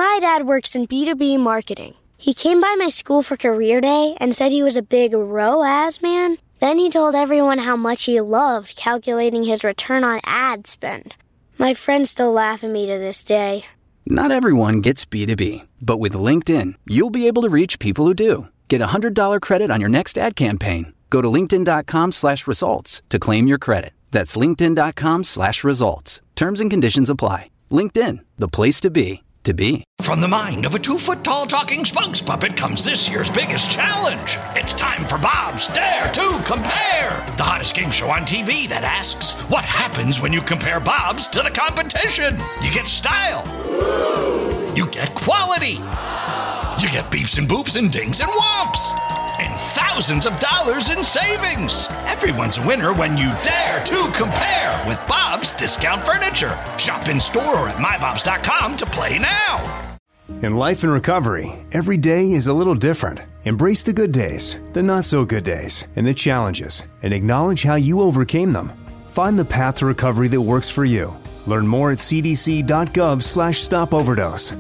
My dad works in B2B marketing. He came by my school for career day and said he was a big ROAS man. Then he told everyone how much he loved calculating his return on ad spend. My friends still laugh at me to this day. Not everyone gets B2B, but with LinkedIn, you'll be able to reach people who do. Get a $100 credit on your next ad campaign. Go to linkedin.com/results to claim your credit. That's linkedin.com/results. Terms and conditions apply. LinkedIn, the place to be. From the mind of a 2-foot-tall talking spokes puppet comes this year's biggest challenge. It's time for Bob's Dare to Compare, the hottest game show on TV that asks, what happens when you compare Bob's to the competition? You get style. You get quality. You get beeps and boops and dings and whomps. And thousands of dollars in savings. Everyone's a winner when you dare to compare with Bob's Discount Furniture. Shop in store or at mybobs.com to play now. In life and recovery, every day is a little different. Embrace the good days, the not so good days, and the challenges, and acknowledge how you overcame them. Find the path to recovery that works for you. Learn more at cdc.gov/stopoverdose.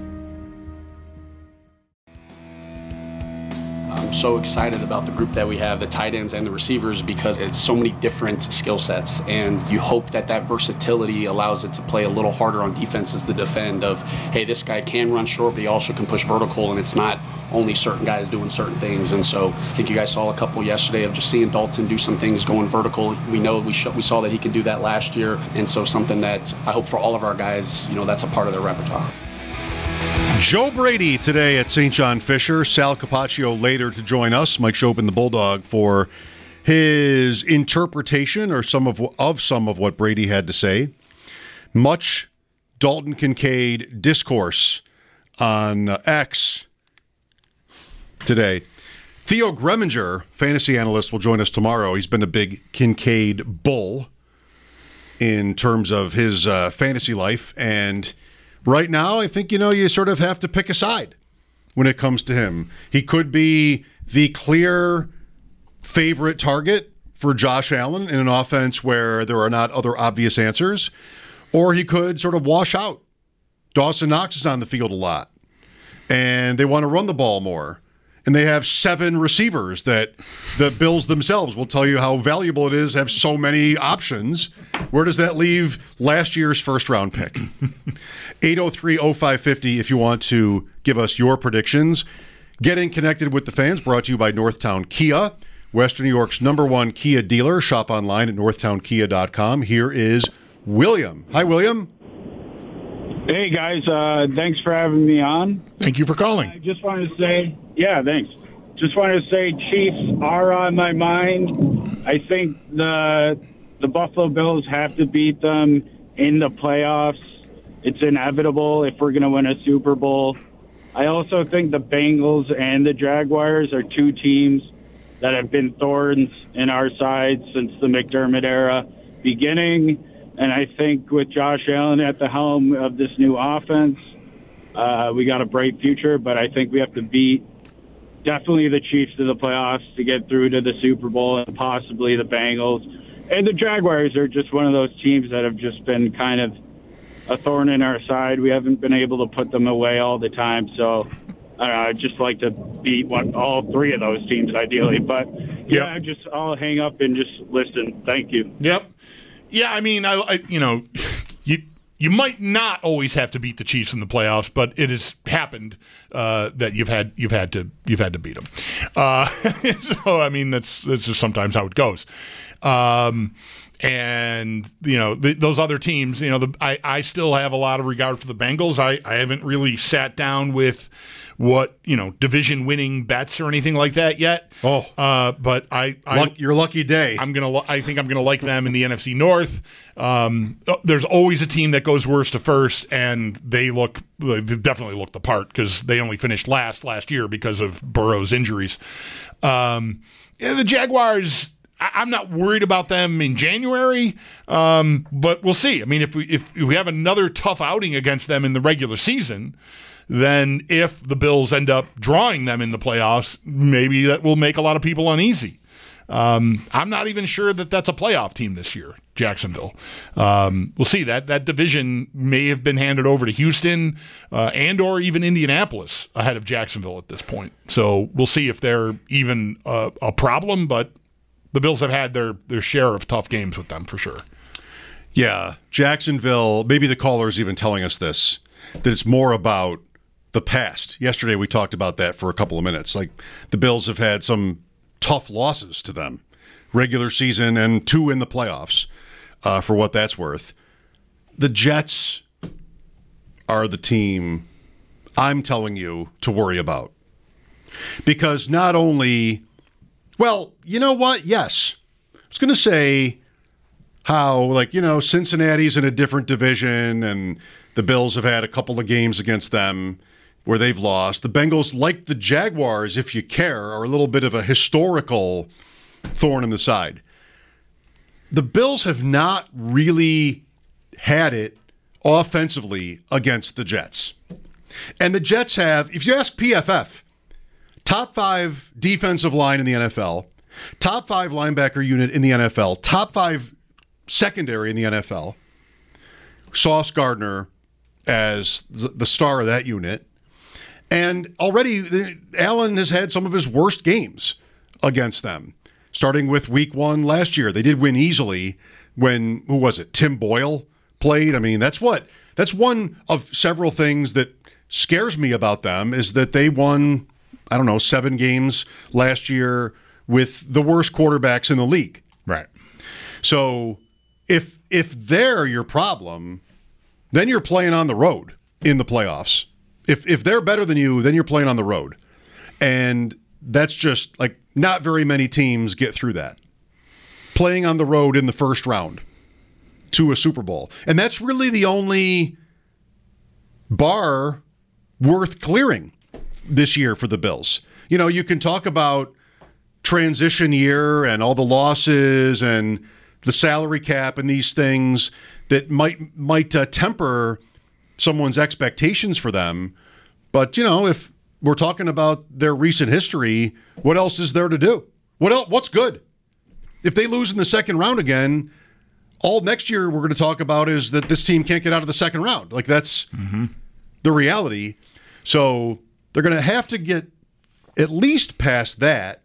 I'm so excited about the group that we have, the tight ends and the receivers, because it's so many different skill sets, and you hope that versatility allows it to play a little harder on defenses to defend of, hey, this guy can run short, but he also can push vertical, and it's not only certain guys doing certain things. And so I think you guys saw a couple yesterday of just seeing Dalton do some things going vertical. We know we saw that he could do that last year, and so something that I hope for all of our guys, that's a part of their repertoire. Joe Brady today at St. John Fisher. Sal Capaccio later to join us. Mike Chopin, the Bulldog, for his interpretation or some of what Brady had to say. Much Dalton Kincaid discourse on X today. Theo Greminger, fantasy analyst, will join us tomorrow. He's been a big Kincaid bull in terms of his fantasy life, and right now, I think, you sort of have to pick a side when it comes to him. He could be the clear favorite target for Josh Allen in an offense where there are not other obvious answers, or he could sort of wash out. Dawson Knox is on the field a lot, and they want to run the ball more. And they have 7 receivers that the Bills themselves will tell you how valuable it is to have so many options. Where does that leave last year's first-round pick? 803-0550 if you want to give us your predictions. Getting connected with the fans brought to you by Northtown Kia, Western New York's #1 Kia dealer. Shop online at northtownkia.com. Here is William. Hi, William. Hey, guys. Thanks for having me on. Thank you for calling. I just wanted to say, thanks. Just wanted to say Chiefs are on my mind. I think the Buffalo Bills have to beat them in the playoffs. It's inevitable if we're going to win a Super Bowl. I also think the Bengals and the Jaguars are 2 teams that have been thorns in our side since the McDermott era beginning. And I think with Josh Allen at the helm of this new offense, we got a bright future. But I think we have to beat definitely the Chiefs to the playoffs to get through to the Super Bowl, and possibly the Bengals. And the Jaguars are just one of those teams that have just been kind of a thorn in our side. We haven't been able to put them away all the time. So I don't know, I'd just like to beat all 3 of those teams ideally. But I'll hang up and just listen. Thank you. Yep. Yeah, I mean, you might not always have to beat the Chiefs in the playoffs, but it has happened that you've had to beat them. So I mean, that's just sometimes how it goes. And those other teams, I still have a lot of regard for the Bengals. I haven't really sat down with what division winning bets or anything like that yet. But your lucky day. I think I'm gonna like them in the NFC North. There's always a team that goes worst to first, and they definitely look the part because they only finished last year because of Burrow's injuries. The Jaguars, I'm not worried about them in January, but we'll see. I mean, if we have another tough outing against them in the regular season, then if the Bills end up drawing them in the playoffs, maybe that will make a lot of people uneasy. I'm not even sure that that's a playoff team this year, Jacksonville. We'll see. That division may have been handed over to Houston and or even Indianapolis ahead of Jacksonville at this point. So we'll see if they're even a problem, but the Bills have had their share of tough games with them for sure. Yeah, Jacksonville, maybe the caller is even telling us this, that it's more about the past. Yesterday we talked about that for a couple of minutes. Like, the Bills have had some tough losses to them, regular season and 2 in the playoffs, for what that's worth. The Jets are the team I'm telling you to worry about. Because not only, well, you know what? Yes. I was going to say how, Cincinnati's in a different division and the Bills have had a couple of games against them where they've lost. The Bengals, like the Jaguars, if you care, are a little bit of a historical thorn in the side. The Bills have not really had it offensively against the Jets. And the Jets have, if you ask PFF, top 5 defensive line in the NFL, top 5 linebacker unit in the NFL, top 5 secondary in the NFL, Sauce Gardner as the star of that unit. And already Allen has had some of his worst games against them, starting with week 1 last year. They did win easily when, who was it, Tim Boyle played. I mean, that's one of several things that scares me about them, is that they won, 7 games last year with the worst quarterbacks in the league. Right. So if they're your problem, then you're playing on the road in the playoffs. If they're better than you, then you're playing on the road. And that's just, not very many teams get through that. Playing on the road in the first round to a Super Bowl. And that's really the only bar worth clearing this year for the Bills. You can talk about transition year and all the losses and the salary cap and these things that might temper someone's expectations for them. But, if we're talking about their recent history, what else is there to do? What's good? If they lose in the second round again, all next year we're going to talk about is that this team can't get out of the second round. That's the reality. So they're going to have to get at least past that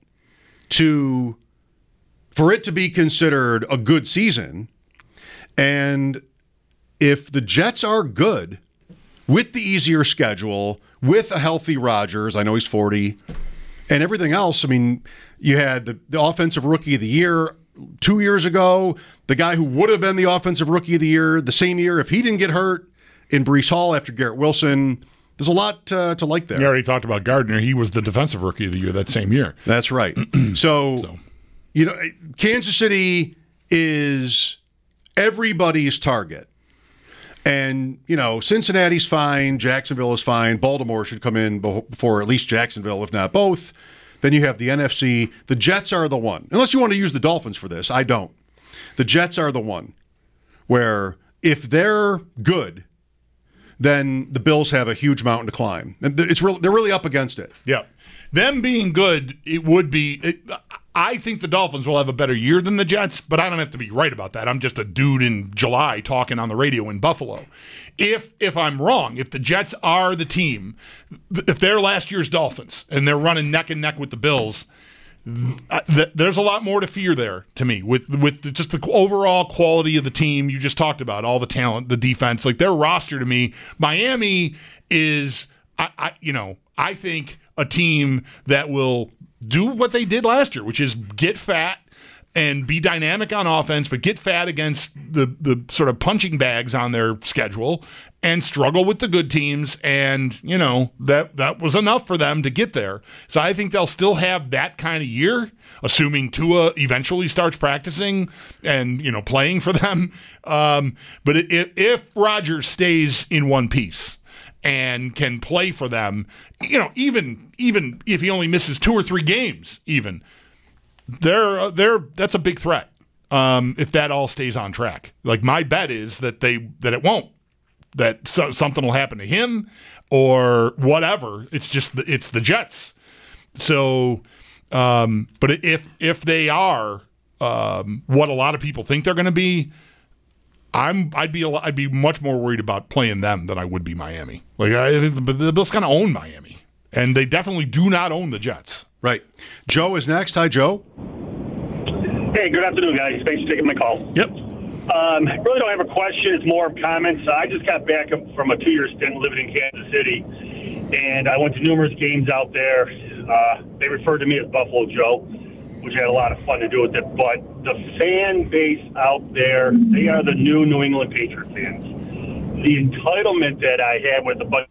for it to be considered a good season. And if the Jets are good with the easier schedule, with a healthy Rodgers, I know he's 40, and everything else, you had the offensive rookie of the year 2 years ago, the guy who would have been the offensive rookie of the year the same year if he didn't get hurt, in Breece Hall after Garrett Wilson. There's a lot to like there. You already talked about Gardner. He was the defensive rookie of the year that same year. That's right. So, Kansas City is everybody's target. And, Cincinnati's fine, Jacksonville is fine, Baltimore should come in before at least Jacksonville, if not both. Then you have the NFC. The Jets are the one. Unless you want to use the Dolphins for this, I don't. The Jets are the one where if they're good, then the Bills have a huge mountain to climb. And they're really up against it. Yeah. Them being good, it would be I think the Dolphins will have a better year than the Jets, but I don't have to be right about that. I'm just a dude in July talking on the radio in Buffalo. If I'm wrong, if the Jets are the team, if they're last year's Dolphins and they're running neck and neck with the Bills, there's a lot more to fear there to me with just the overall quality of the team you just talked about, all the talent, the defense, their roster to me. Miami is, I think a team that will do what they did last year, which is get fat and be dynamic on offense, but get fat against the sort of punching bags on their schedule and struggle with the good teams. And, that was enough for them to get there. So I think they'll still have that kind of year, assuming Tua eventually starts practicing and, playing for them. But if Rodgers stays in one piece and can play for them, even if he only misses 2 or 3 games, that's a big threat. If that all stays on track, my bet is that it won't. That something will happen to him or whatever. It's the Jets. So But if they are what a lot of people think they're going to be, I'd be much more worried about playing them than I would be Miami. But the Bills kind of own Miami, and they definitely do not own the Jets. Right. Joe is next. Hi, Joe. Hey, good afternoon, guys. Thanks for taking my call. Yep. Really don't have a question. It's more comments. I just got back from a 2-year stint living in Kansas City, and I went to numerous games out there. They referred to me as Buffalo Joe, which I had a lot of fun to do with it. But the fan base out there, they are the new New England Patriot fans. The entitlement that I had with the Bucks,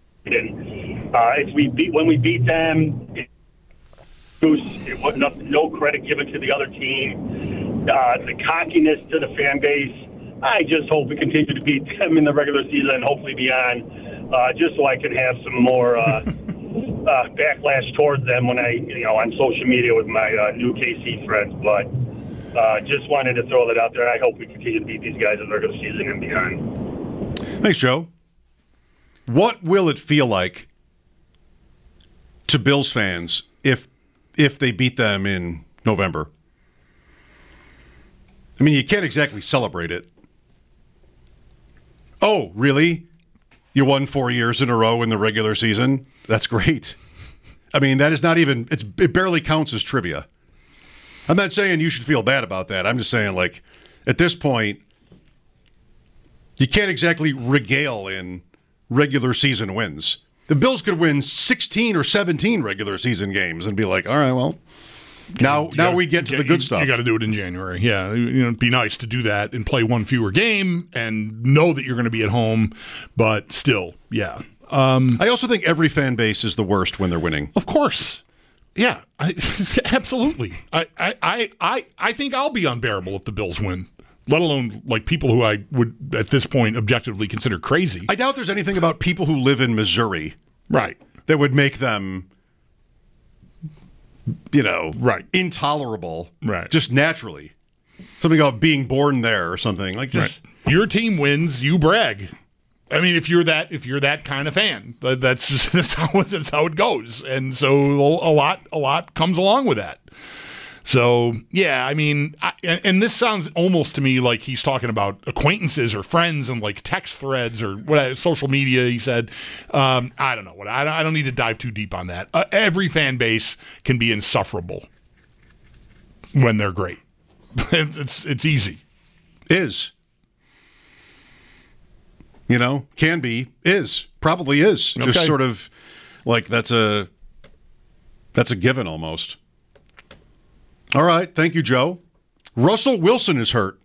when we beat them, it was no credit given to the other team. The cockiness to the fan base. I just hope we continue to beat them in the regular season and hopefully beyond, just so I can have some more backlash towards them when on social media with my new KC friends. But just wanted to throw that out there. I hope we continue to beat these guys in the regular season and beyond. Thanks, Joe. What will it feel like to Bills fans if they beat them in November? I mean, you can't exactly celebrate it. Oh, really? You won 4 years in a row in the regular season? That's great. I mean, that is not even, it barely counts as trivia. I'm not saying you should feel bad about that. I'm just saying, like, at this point, you can't exactly regale in regular season wins. The Bills could win 16 or 17 regular season games and be like, all right, well, now we get to the good stuff. You got to do it in January. Yeah, it'd be nice to do that and play one fewer game and know that you're going to be at home, but still, yeah. I also think every fan base is the worst when they're winning. Of course. Yeah, absolutely. I think I'll be unbearable if the Bills win, let alone like people who I would at this point objectively consider crazy. I doubt there's anything about people who live in Missouri, right, that would make them, intolerable, right, just naturally. Something about being born there or something like just right. Your team wins, you brag. I mean, if you're that kind of fan, that's how it goes, and so a lot comes along with that. So yeah, I mean, and this sounds almost to me like he's talking about acquaintances or friends and like text threads or what social media. He said, I don't know what I don't need to dive too deep on that. Every fan base can be insufferable when they're great. It's easy. Is. Can be, is, probably is. Okay. Just sort of like that's a given almost. All right, thank you, Joe. Russell Wilson is hurt.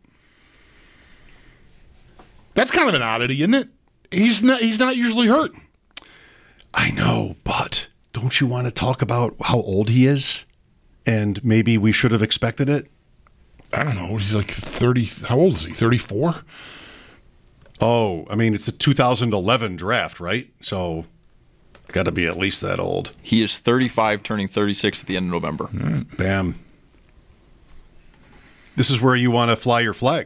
That's kind of an oddity, isn't it? He's not usually hurt. I know, but don't you want to talk about how old he is? And maybe we should have expected it? I don't know. He's like 30. How old is he? 34? Oh, I mean, it's the 2011 draft, right? So, got to be at least that old. He is 35, turning 36 at the end of November. Bam. This is where you want to fly your flag.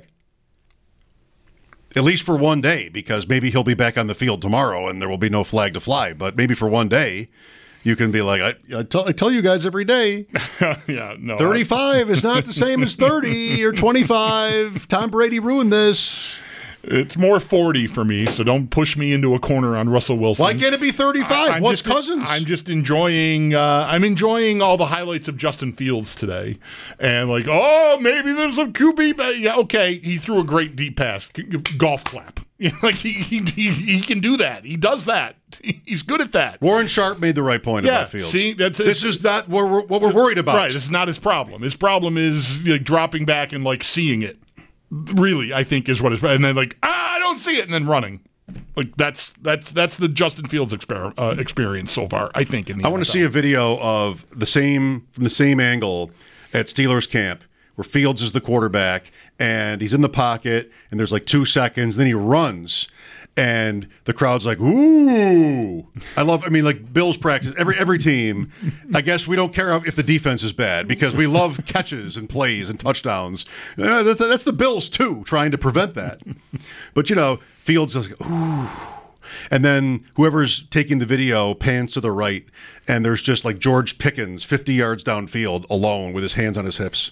At least for one day, because maybe he'll be back on the field tomorrow and there will be no flag to fly. But maybe for one day, you can be like, I tell you guys every day. Yeah, no. 35 is not the same as 30 or 25. Tom Brady ruined this. It's more 40 for me, so don't push me into a corner on Russell Wilson. Why can't it be 35? What's Cousins? I'm just enjoying. I'm enjoying all the highlights of Justin Fields today, and like, oh, maybe there's a QB. Yeah, okay, he threw a great deep pass, golf clap. Like he can do that. He does that. He's good at that. Warren Sharp made the right point about Fields. See, this is not what we're worried about. Right, this is not his problem. His problem is dropping back and like seeing it. Really, I think is what is, and then like I don't see it, and then running. Like that's the Justin Fields experience so far. I think. I want to see a video of from the same angle at Steelers camp where Fields is the quarterback and he's in the pocket and there's like 2 seconds, then he runs. And the crowd's like, ooh. Like Bills practice, every team, I guess we don't care if the defense is bad because we love catches and plays and touchdowns. That's the Bills, too, trying to prevent that. But, Fields is like, ooh. And then whoever's taking the video pans to the right, and there's just like George Pickens 50 yards downfield alone with his hands on his hips.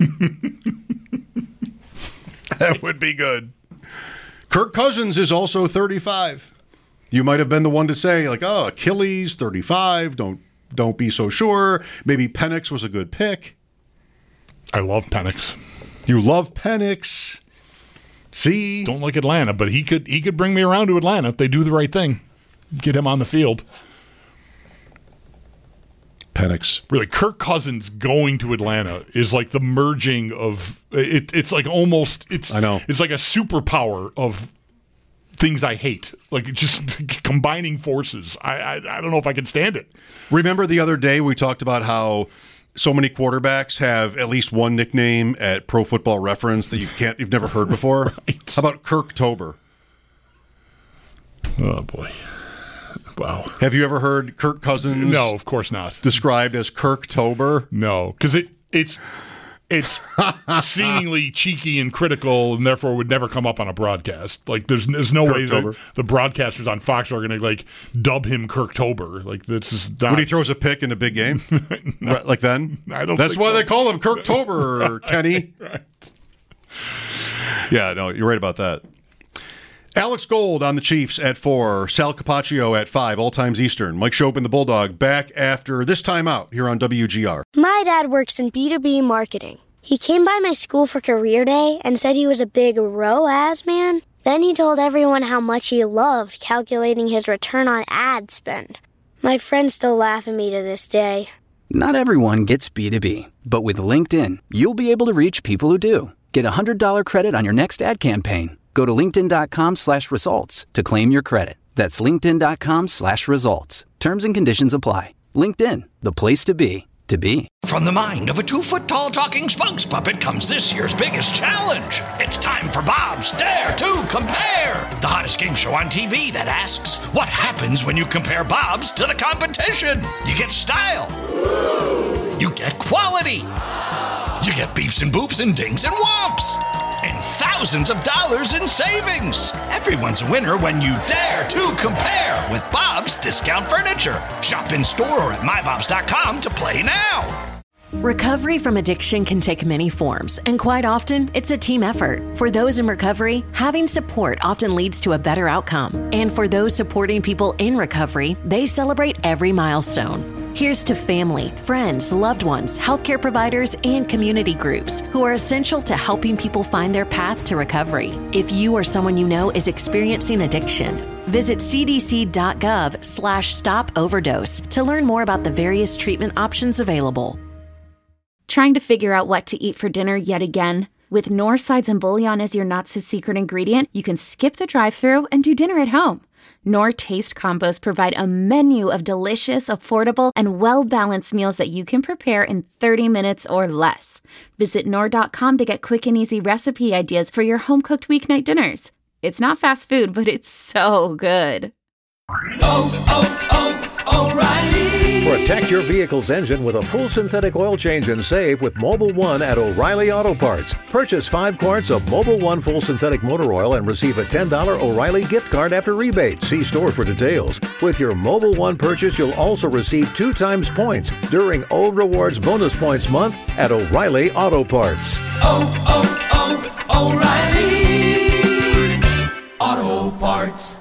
That would be good. Kirk Cousins is also 35. You might have been the one to say, like, oh, Achilles, 35, don't be so sure. Maybe Penix was a good pick. I love Penix. You love Penix. See? Don't like Atlanta, but he could bring me around to Atlanta if they do the right thing. Get him on the field. Penix. Really, Kirk Cousins going to Atlanta is like the merging of it. It's like almost I know. It's like a superpower of things I hate. Like just combining forces. I don't know if I can stand it. Remember the other day we talked about how so many quarterbacks have at least one nickname at Pro Football Reference that you've never heard before. Right. How about Kirktober? Oh boy. Wow. Have you ever heard Kirk Cousins? No, of course not. Described as Kirktober? No, because it's seemingly cheeky and critical, and therefore would never come up on a broadcast. Like there's no way that the broadcasters on Fox are going to like dub him Kirktober. Like this is not... when he throws a pick in a big game, No. Right, like then. I don't. That's think why so. they call him Kirktober, Kenny. Right. Yeah, no, you're right about that. Alex Gold on the Chiefs at 4, Sal Capaccio at 5, all times Eastern. Mike Schopen, the Bulldog, back after this time out here on WGR. My dad works in B2B marketing. He came by my school for career day and said he was a big ROAS man. Then he told everyone how much he loved calculating his return on ad spend. My friends still laugh at me to this day. Not everyone gets B2B, but with LinkedIn, you'll be able to reach people who do. Get a $100 credit on your next ad campaign. Go to linkedin.com/results to claim your credit. That's linkedin.com/results. Terms and conditions apply. LinkedIn, the place to be, to be. From the mind of a 2-foot-tall talking Spunks puppet comes this year's biggest challenge. It's time for Bob's Dare to Compare, the hottest game show on TV that asks, what happens when you compare Bob's to the competition? You get style. You get quality. You get beeps and boops and dings and whomps. And thousands of dollars in savings. Everyone's a winner when you dare to compare with Bob's Discount Furniture. Shop in store or at mybobs.com to play now. Recovery from addiction can take many forms, and quite often, it's a team effort. For those in recovery, having support often leads to a better outcome. And for those supporting people in recovery, they celebrate every milestone. Here's to family, friends, loved ones, healthcare providers, and community groups who are essential to helping people find their path to recovery. If you or someone you know is experiencing addiction, visit cdc.gov/stop-overdose to learn more about the various treatment options available. Trying to figure out what to eat for dinner yet again? With Knorr sides and bouillon as your not-so-secret ingredient, you can skip the drive-thru and do dinner at home. Knorr Taste Combos provide a menu of delicious, affordable, and well-balanced meals that you can prepare in 30 minutes or less. Visit Knorr.com to get quick and easy recipe ideas for your home-cooked weeknight dinners. It's not fast food, but it's so good. O'Reilly. Protect your vehicle's engine with a full synthetic oil change and save with Mobil 1 at O'Reilly Auto Parts. Purchase 5 quarts of Mobil 1 full synthetic motor oil and receive a $10 O'Reilly gift card after rebate. See store for details. With your Mobil 1 purchase, you'll also receive 2 times points during O Rewards Bonus Points Month at O'Reilly Auto Parts. O'Reilly Auto Parts.